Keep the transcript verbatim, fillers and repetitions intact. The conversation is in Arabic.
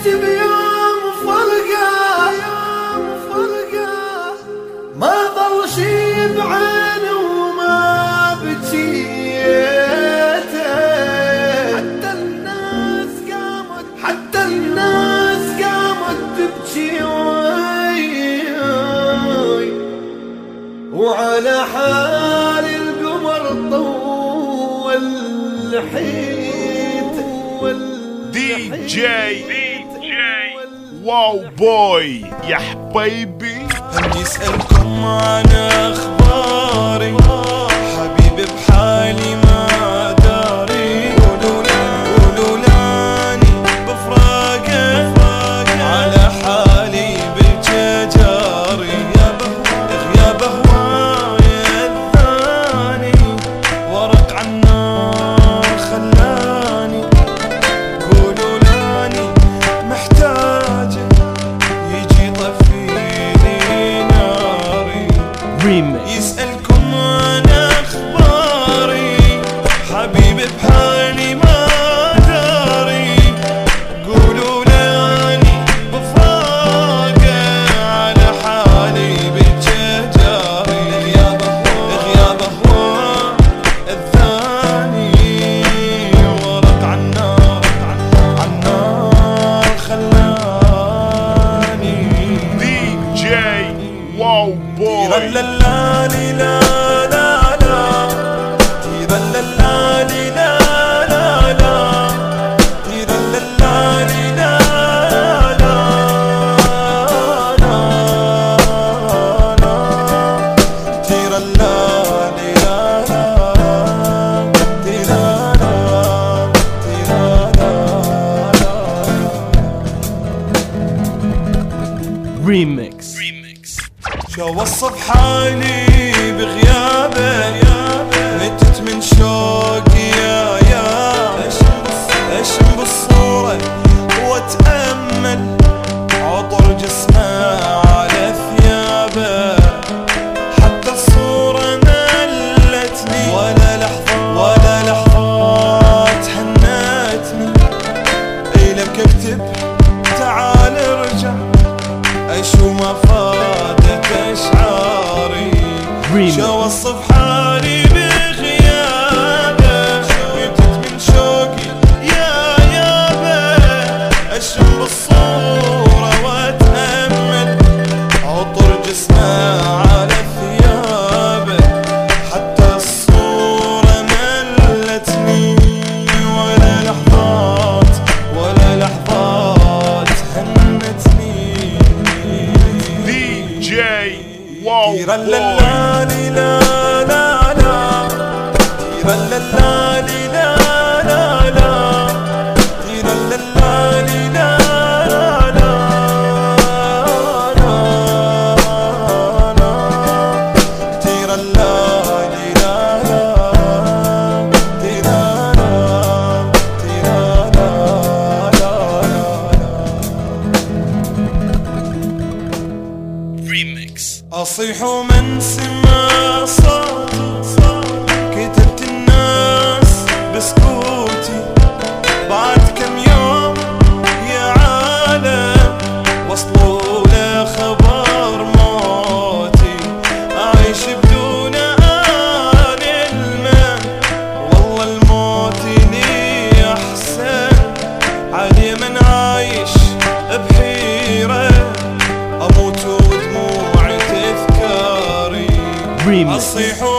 بيوم فرقة ما ظل شي بعيني وما بجيته، حتى الناس قامت حتى الناس قامت تبكي وعلى حال القمر طول حيت دي جي واو بوي يا حبيبي. يسألكم عن أخباري حبيبي بحالي ما داري، قولوا لاني بفراقه على حالي بالججاري، يا بهواي الثاني ورق عالنار خلاني، قولوا لاني محتاجه يجي طفيني ناري. يسألكم عن أخباري حبيبي بحالي ما داري، قولوا لاني بفراقه على حالي بالججاري، غياب هو الثاني ورق عالنار عالنار خلاني. دي جي واو بوي. لا لا لي لا لا لا تيرا لا لا لي لا لا لا تيرا لا لا لي لا لا لا لا تيرا لا لي لا لا تيرا لا تيرا لا ريميكس. شو وصف حالي بغيابه، متت من شوقي يا يا اشم بالصورة واتأمل عطر جسمه على ثيابه، حتى الصورة ملتني ولا لحظة ولا لحظة تهنتني، اي لك اكتب تعال ارجع اشو ما فادت اشعاري. شو وصف حالي بغيابه، متت من شوقي يا يابه، اشم بالصورة واتأمل عطر جسمه على ثيابه، حتى الصورة ملتني ولا لحظات ولا لحظات هنتني. دي جي واو تيرا لا بوي. لا لي لا لا لا تيرا لا لا لي لا لا لا تيرا لا لا لي لا لا لا لا تيرا لا لي لا لا تيرا لا تيرا لا لا أصيح ومن سمع صوتي، كتبت الناس بسكوتي، بعد كم يوم يا عالم وصلوا لخبر موتي، أعيش بدون آل المن والله الموت لي أحسن، عادي من عايش بحيرة أموت ودموعي تذكاري. أصيح